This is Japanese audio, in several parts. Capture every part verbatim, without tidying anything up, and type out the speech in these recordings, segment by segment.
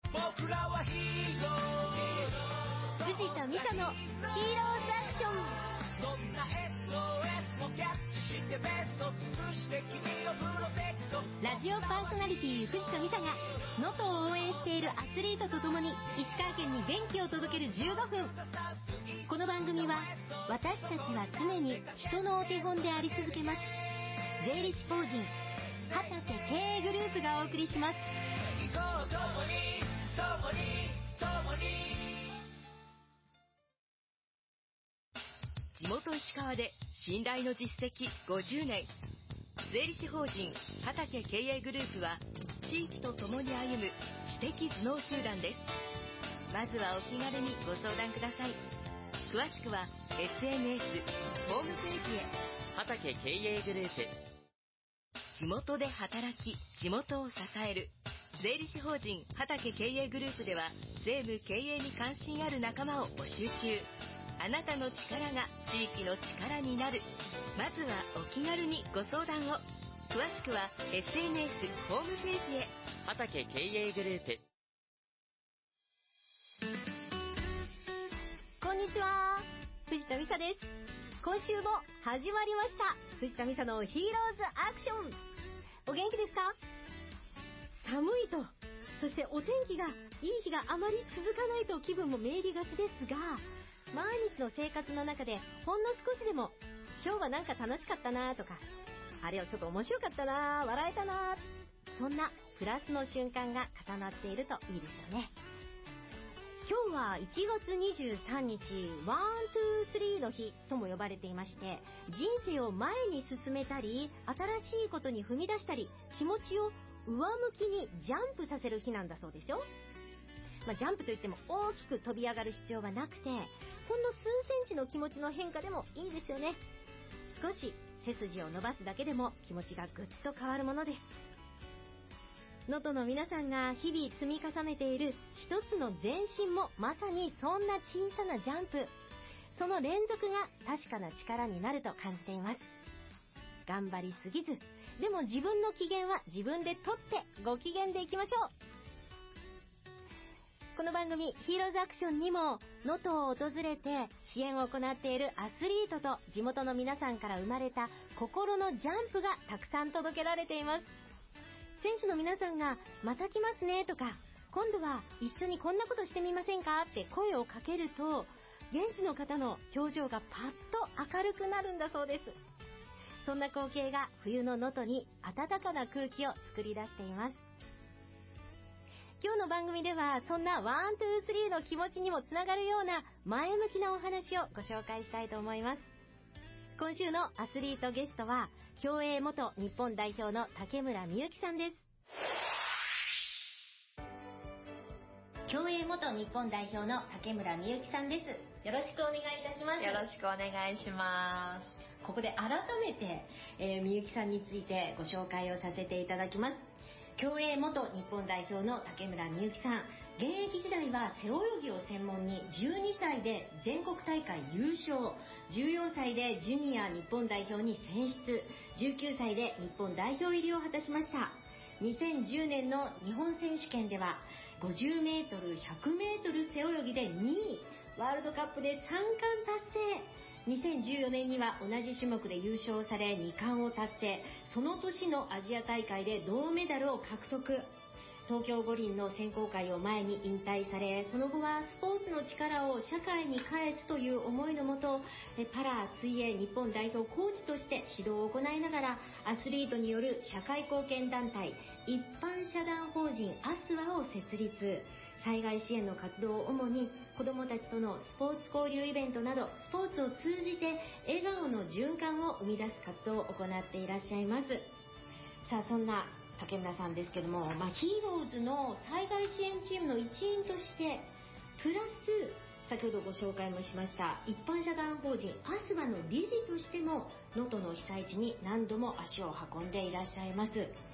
僕らはヒーロー。 藤田美沙のヒーローズアクション。 そんな エスオーエス もキャッチしてベスト尽くして君をプロテクト。 ラジオパーソナリティ藤田美沙が能登を応援しているアスリートとともに石川県に元気を届けるじゅうごふん。この番組は私たちは常に人のお手本であり続けます。税理士法人畑経営グループがお送りします。 行こう共に共に共に。 地元石川で信頼の実績ごじゅうねん。税理士法人畑経営グループは地域とともに歩む知的頭脳集団です。まずはお気軽にご相談ください。詳しくは エスエヌエス ホームページへ。畑経営グループ。地元で働き地元を支える税理士法人畑経営グループでは、税務経営に関心ある仲間を募集中。あなたの力が地域の力になる。まずはお気軽にご相談を。詳しくは エスエヌエス ホームページへ。畑経営グループ。 こんにちは、藤田美沙です。今週も始まりました藤田美沙のヒーローズアクション。お元気ですか？寒いと、そしてお天気がいい日があまり続かないと気分もめいりがちですが、毎日の生活の中でほんの少しでも今日はなんか楽しかったなとか、あれはちょっと面白かったな、笑えたな、そんなプラスの瞬間が重なっているといいですよね。今日はいちがつにじゅうさんにち、ワン、ツー、スリーの日とも呼ばれていまして、人生を前に進めたり、新しいことに踏み出したり、気持ちを上向きにジャンプさせる日なんだそうですよ。まあ、ジャンプといっても大きく飛び上がる必要はなくて、ほんの数センチの気持ちの変化でもいいですよね。少し背筋を伸ばすだけでも気持ちがぐっと変わるものです。能登の皆さんが日々積み重ねている一つの前進もまさにそんな小さなジャンプ、その連続が確かな力になると感じています。頑張りすぎず、でも自分の機嫌は自分で取ってご機嫌でいきましょう。この番組ヒーローズアクションにも能登を訪れて支援を行っているアスリートと地元の皆さんから生まれた心のジャンプがたくさん届けられています。選手の皆さんがまた来ますねとか、今度は一緒にこんなことしてみませんかって声をかけると、現地の方の表情がパッと明るくなるんだそうです。そんな光景が冬の能登に暖かな空気を作り出しています。今日の番組ではそんなワン、ツー、スリーの気持ちにもつながるような前向きなお話をご紹介したいと思います。今週のアスリートゲストは競泳元日本代表の竹村美幸さんです。競泳元日本代表の竹村美幸さんです。よろしくお願いいたします。 よろしくお願いします。 ここで改めて、えー、美幸さんについてご紹介をさせていただきます。競泳元日本代表の竹村美幸さん、現役時代は背泳ぎを専門にじゅうにさいで全国大会優勝、じゅうよんさいでジュニア日本代表に選出、じゅうきゅうさいで日本代表入りを果たしました。にせんじゅうねんの日本選手権ではごじゅうメートル、ひゃくメートル背泳ぎでにい、ワールドカップでさんかん達成。にせんじゅうよねんには同じ種目で優勝されにかんを達成。その年のアジア大会で銅メダルを獲得。東京五輪の選考会を前に引退され、その後はスポーツの力を社会に返すという思いのもと、パラ水泳日本代表コーチとして指導を行いながら、アスリートによる社会貢献団体一般社団法人アスワを設立。災害支援の活動を主に子どもたちとのスポーツ交流イベントなど、スポーツを通じて笑顔の循環を生み出す活動を行っていらっしゃいます。さあ、そんな竹村さんですけども、まあ、ヒーローズの災害支援チームの一員としてプラス、先ほどご紹介もしました一般社団法人アスワの理事としても能登の被災地に何度も足を運んでいらっしゃいます。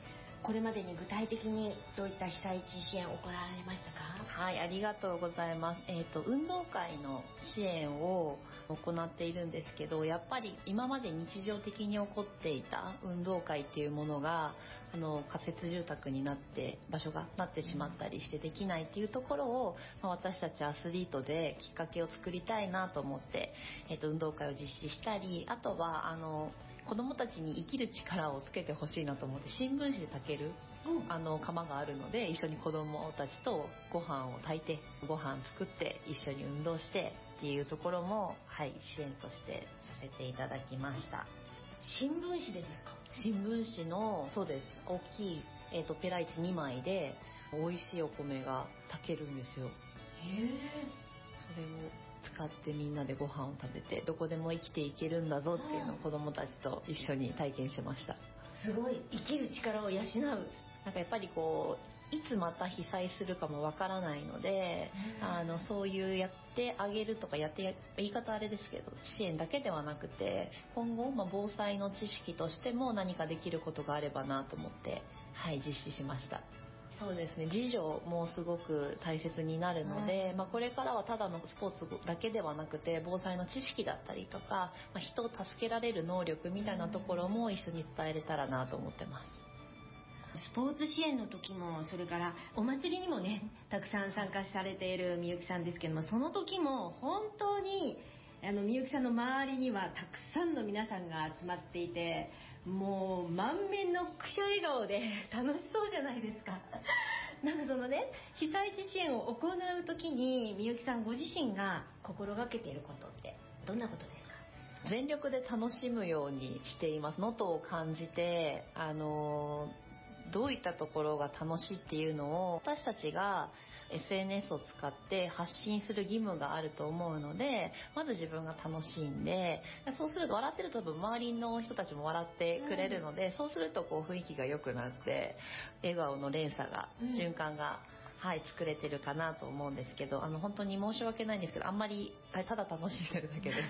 これまでに具体的にどういった被災地支援を行われましたか？ はい、ありがとうございます。えっと、運動会の支援を行っているんですけど、やっぱり今まで日常的に起こっていた運動会っていうものが、あの、仮設住宅になって、場所がなってしまったりしてできないっていうところを、まあ、私たちアスリートできっかけを作りたいなと思って、えっと、運動会を実施したり、あとは、あの、子どもたちに生きる力をつけてほしいなと思って、新聞紙で炊ける、うん、あの窯があるので、一緒に子どもたちとご飯を炊いて、ご飯作って一緒に運動してっていうところも、はい、支援としてさせていただきました。 新聞紙でですか？ 新聞紙の、そうです、大きい、えーと、ペライチにまいで美味しいお米が炊けるんですよ。へえ。 それを使ってみんなでご飯を食べて、どこでも生きていけるんだぞっていうのを子どもたちと一緒に体験しました。 すごい、生きる力を養う。 なんかやっぱりこういつまた被災するかもわからないので、あのそういうやってあげるとか、やって言い方あれですけど、支援だけではなくて、今後、まあ、防災の知識としても何かできることがあればなと思って、はい、実施しました。そうですね、自助もすごく大切になるので、まあ、これからはただのスポーツだけではなくて、防災の知識だったりとか、まあ、人を助けられる能力みたいなところも一緒に伝えれたらなと思ってます。 スポーツ支援の時も、それからお祭りにもね、たくさん参加されているみゆきさんですけども、その時も本当にあのみゆきさんの周りにはたくさんの皆さんが集まっていて、もう満面のくしゃ笑顔で楽しそうじゃないですか。なんかそのね、被災地支援を行う時にみゆきさんご自身が心がけていることってどんなことですか？ 全力で楽しむようにしています。能登を感じて、あのどういったところが楽しいっていうのを私たちが エスエヌエス を使って発信する義務があると思うので、まず自分が楽しんで、そうすると笑ってると多分周りの人たちも笑ってくれるので、うん、そうするとこう雰囲気が良くなって笑顔の連鎖が、うん、循環がはい、作れてるかなと思うんですけど、あの本当に申し訳ないんですけど、あんまりただ楽しんでるだけです。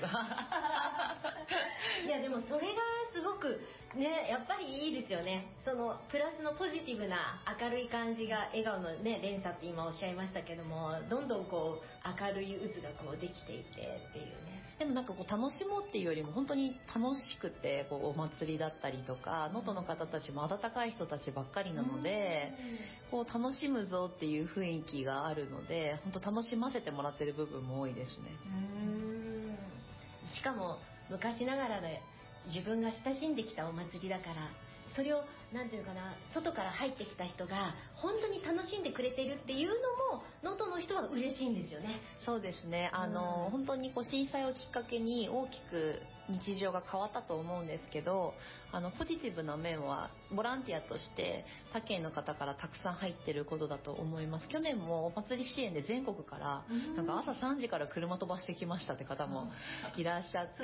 いやでもそれがすごくね、やっぱりいいですよね。そのプラスのポジティブな明るい感じが笑顔のね連鎖って今おっしゃいましたけども、どんどんこう明るい渦がこうできていてっていうね。 でもなんかこう楽しもうっていうよりも本当に楽しくて、こうお祭りだったりとか、能登の方たちも温かい人たちばっかりなので、こう楽しむぞっていう雰囲気があるので、本当楽しませてもらってる部分も多いですね。 うーん、しかも昔ながらで自分が親しんできたお祭りだから、それをなんていうかな、外から入ってきた人が本当に楽しんでくれてるっていうのも能登の人は嬉しいんですよね。 そうですね、あの、うん、本当にこう震災をきっかけに大きく日常が変わったと思うんですけど、あのポジティブな面はボランティアとして他県の方からたくさん入ってることだと思います。去年もお祭り支援で全国からなんか朝さんじから車飛ばしてきましたって方もいらっしゃって、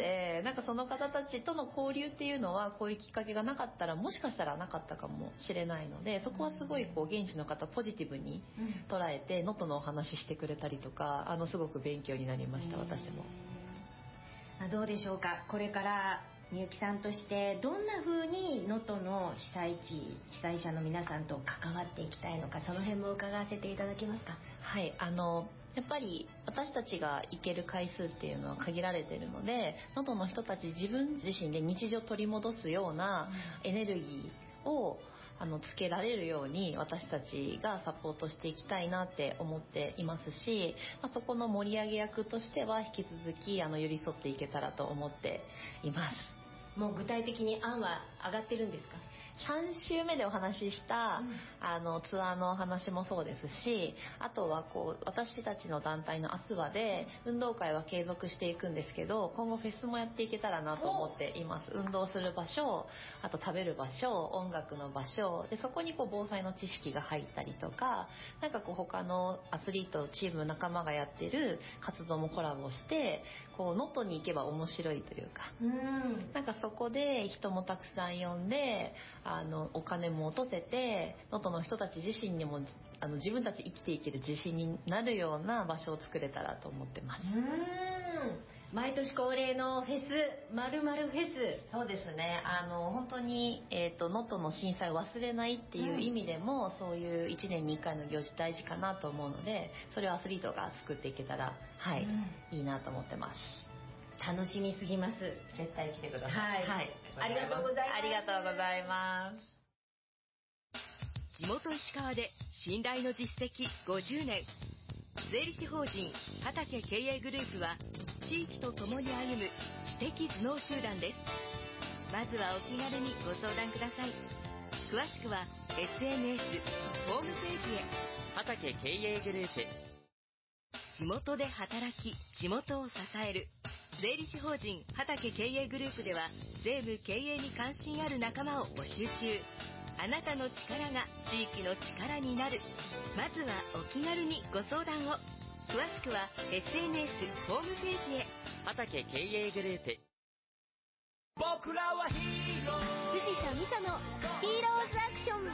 なんかその方たちとの交流っていうのはこういうきっかけがなかったらもしかしたらなかったかもしれないので、そこはすごいこう現地の方ポジティブに捉えて能登のお話してくれたりとか、あのすごく勉強になりました。私もどうでしょうか、これからみゆきさんとしてどんな風に能登の被災地被災者の皆さんと関わっていきたいのか、その辺も伺わせていただけますか？ はい、あのやっぱり私たちが行ける回数っていうのは限られているので、能登の人たち自分自身で日常を取り戻すようなエネルギーをあのつけられるように私たちがサポートしていきたいなって思っていますし、まあ、そこの盛り上げ役としては引き続きあの寄り添っていけたらと思っています。 もう具体的に案は上がってるんですか？ さん週目でお話しした、うん、あのツアーの話もそうですし、あとはこう私たちの団体のアスワで運動会は継続していくんですけど、今後フェスもやっていけたらなと思っています。運動する場所、あと食べる場所、音楽の場所で、そこにこう防災の知識が入ったりとか、なんかこう他のアスリートチーム仲間がやってる活動もコラボして、こう能登に行けば面白いというか、うん、なんかそこで人もたくさん呼んで、あのお金も落とせて、能登の人たち自身にもあの自分たち生きていける自信になるような場所を作れたらと思ってます。 うーん、 毎年恒例のフェス、まるまるフェス。 そうですね。あの本当にえっ、ー、と能登の震災を忘れないっていう意味でも、うん、そういういちねんにいっかいの行事大事かなと思うので、それをアスリートが作っていけたら、はい、うん、いいなと思ってます。 楽しみすぎます。 絶対来てください。 はい。はい、ありがとうございます。 ありがとうございます。 地元石川で信頼の実績ごじゅうねん。税理士法人畑経営グループは地域とともに歩む知的頭脳集団です。まずはお気軽にご相談ください。詳しくは エスエヌエス ホームページへ。 畑経営グループ。 地元で働き地元を支える税理士法人畑経営グループでは、税務経営に関心ある仲間を募集中。あなたの力が地域の力になる。まずはお気軽にご相談を。詳しくは エスエヌエス ホームページへ。 畑経営グループ。 僕らはヒーロー。 藤田美沙のヒーローズアクショ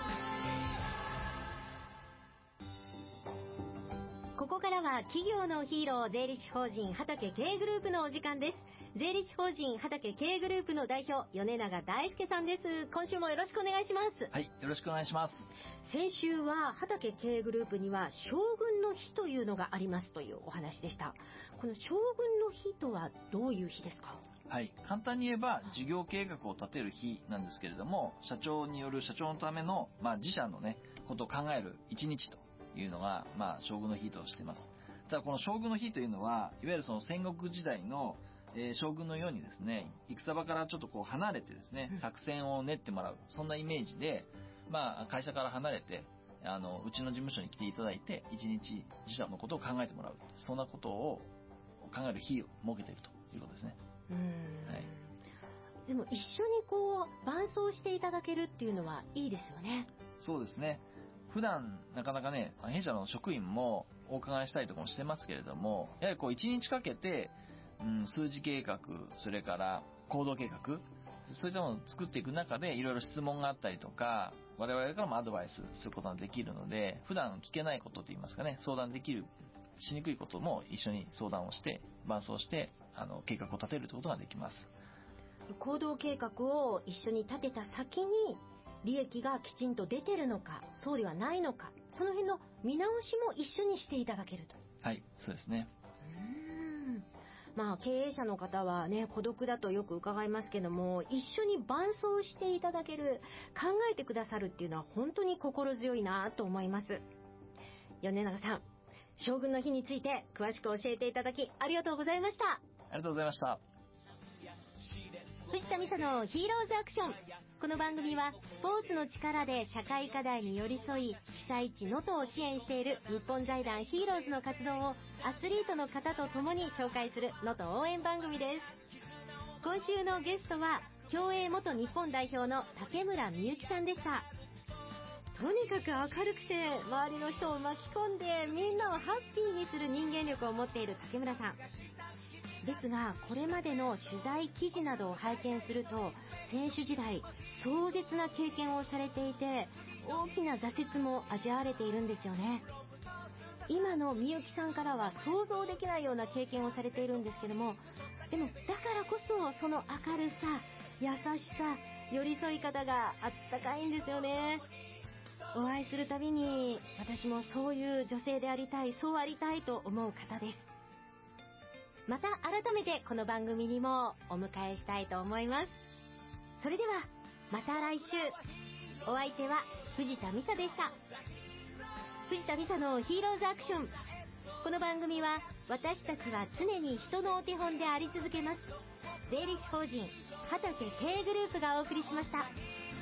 ン。ここからは企業のヒーロー、税理士法人畑経営グループのお時間です。税理士法人畑経営グループの代表、米永大輔さんです。今週もよろしくお願いします。 はい、よろしくお願いします。 先週は畑経営グループには将軍の日というのがありますというお話でした。この将軍の日とはどういう日ですか？ はい、簡単に言えば事業計画を立てる日なんですけれども、社長による社長のための、まあ、自社のねことを考える一日というのが、まあ、将軍の日としています。ただこの将軍の日というのは、いわゆるその戦国時代のえー、将軍のようにですね、戦場からちょっとこう離れてですね、作戦を練ってもらう、そんなイメージで、まあ、会社から離れて、あのうちの事務所に来ていただいて、一日自社のことを考えてもらう、そんなことを考える日を設けているということですね。 うーん、はい、でも一緒にこう伴走していただけるっていうのはいいですよね。 そうですね。普段なかなかね、弊社の職員もお伺いしたりとかもしてますけれども、やはりこう一日かけてうん、数字計画、それから行動計画、そういったものを作っていく中でいろいろ質問があったりとか、我々からもアドバイスすることができるので、普段聞けないことといいますかね、相談できる、しにくいことも一緒に相談をして、伴走して、あの、計画を立てるということができます。 行動計画を一緒に立てた先に、利益がきちんと出てるのか、そうではないのか、その辺の見直しも一緒にしていただけると。 はい、そうですね。 まあ、経営者の方はね、孤独だとよく伺いますけども、一緒に伴走していただける、考えてくださるっていうのは本当に心強いなと思います。米永さん、将軍の日について詳しく教えていただきありがとうございました。 ありがとうございました。 藤田美沙のヒーローズアクション。この番組はスポーツの力で社会課題に寄り添い、被災地能登を支援している日本財団ヒーローズの活動をアスリートの方と共に紹介する能登応援番組です。今週のゲストは競泳元日本代表の竹村美幸さんでした。とにかく明るくて周りの人を巻き込んでみんなをハッピーにする人間力を持っている竹村さんですが、これまでの取材記事などを拝見すると、選手時代壮絶な経験をされていて、大きな挫折も味わわれているんですよね。今のみゆきさんからは想像できないような経験をされているんですけども、でもだからこそその明るさ、優しさ、寄り添い方があったかいんですよね。お会いするたびに私もそういう女性でありたい、そうありたいと思う方です。また改めてこの番組にもお迎えしたいと思います。それではまた来週。お相手は藤田美沙でした。藤田美沙のヒーローズアクション。この番組は私たちは常に人のお手本であり続けます。税理士法人畑経営グループがお送りしました。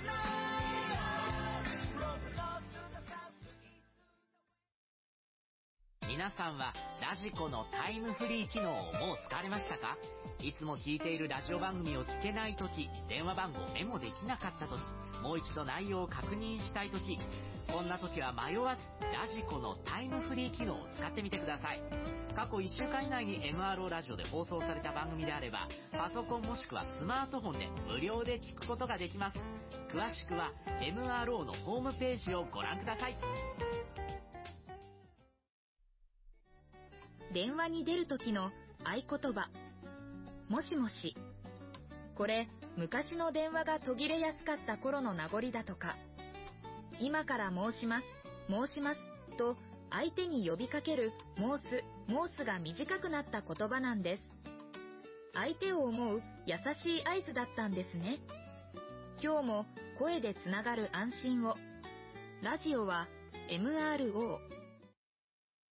皆さんはラジコのタイムフリー機能をもう使われましたか？いつも聞いているラジオ番組を聞けないとき、電話番号メモできなかったとき、もう一度内容を確認したいとき、こんなときは迷わずラジコのタイムフリー機能を使ってみてください。過去いっしゅうかん以内に エムアールオー ラジオで放送された番組であれば、パソコンもしくはスマートフォンで無料で聞くことができます。詳しくは エムアールオー のホームページをご覧ください。 電話に出る時の合言葉。 もしもし。これ、昔の電話が途切れやすかった頃の名残だとか。今から申します、申しますと相手に呼びかける申す、申すが短くなった言葉なんです。相手を思う優しい合図だったんですね。今日も声でつながる安心を。ラジオは エムアールオー